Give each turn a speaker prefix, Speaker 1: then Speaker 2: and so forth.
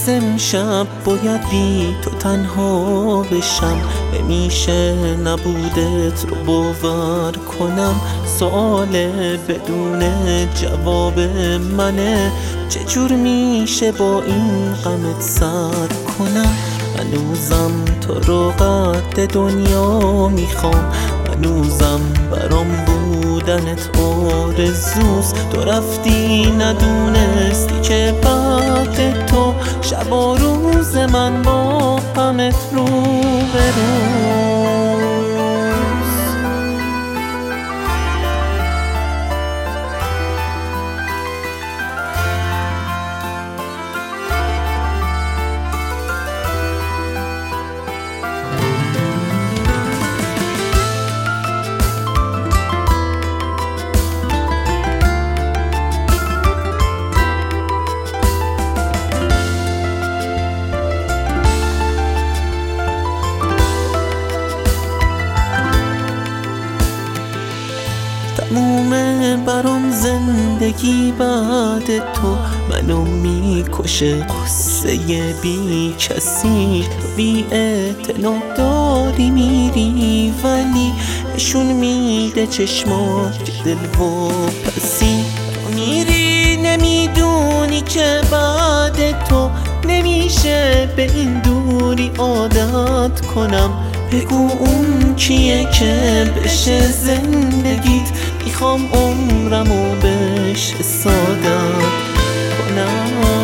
Speaker 1: از امشب باید بی تو تنها بشم. نمیشه نبودت رو باور کنم. سوال بدون جواب منه، چجور میشه با این غمت سر کنم؟ هنوزم تو رو قد دنیا میخوام، هنوزم برام بودنت آرزوست. تو رفتی ندونستی که بعد تو شب و روز من با غمت رو بروز. تمومه برام زندگی بعد تو، منو میکشه قصه بی کسی. تو بی اعتنا داری میری ولی نشون میده چشمات که دل و پسی. تو میری نمیدونی که بعد تو نمیشه به این دوری عادت کنم. بگو اون کیه که بشه زندگیت، میخوام عمرمو بهش سادت کنم.